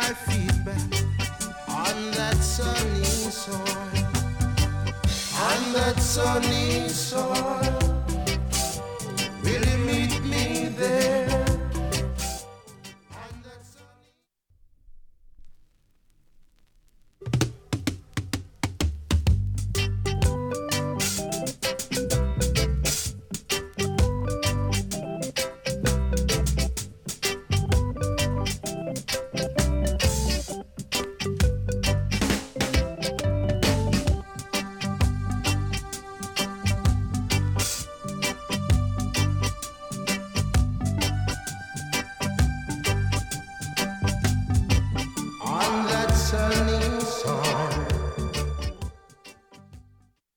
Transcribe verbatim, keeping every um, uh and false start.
my feet back on that sunny soil, on that sunny soil. Will you meet me there?